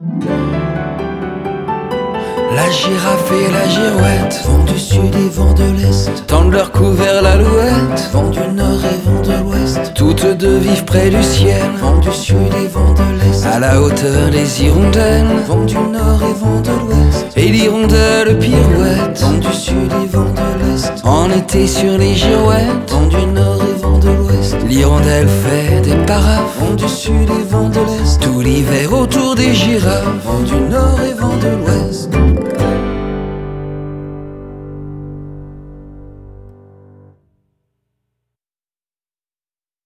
La girafe et la girouette, vent du sud et vent de l'est, tendent leur cou vers l'alouette, vent du nord et vent de l'ouest, toutes deux vivent près du ciel, vent du sud et vent de l'est, à la hauteur des hirondelles, vent du nord et vent de l'ouest, et l'hirondelle pirouette, vent du sud et vent de l'est, en été sur les girouettes, vent du nord et vent de l'ouest, l'hirondelle fait des paraphes, vent du sud et vent de l'est, tout l'hiver autour des girafes, vent du nord et vent de l'ouest.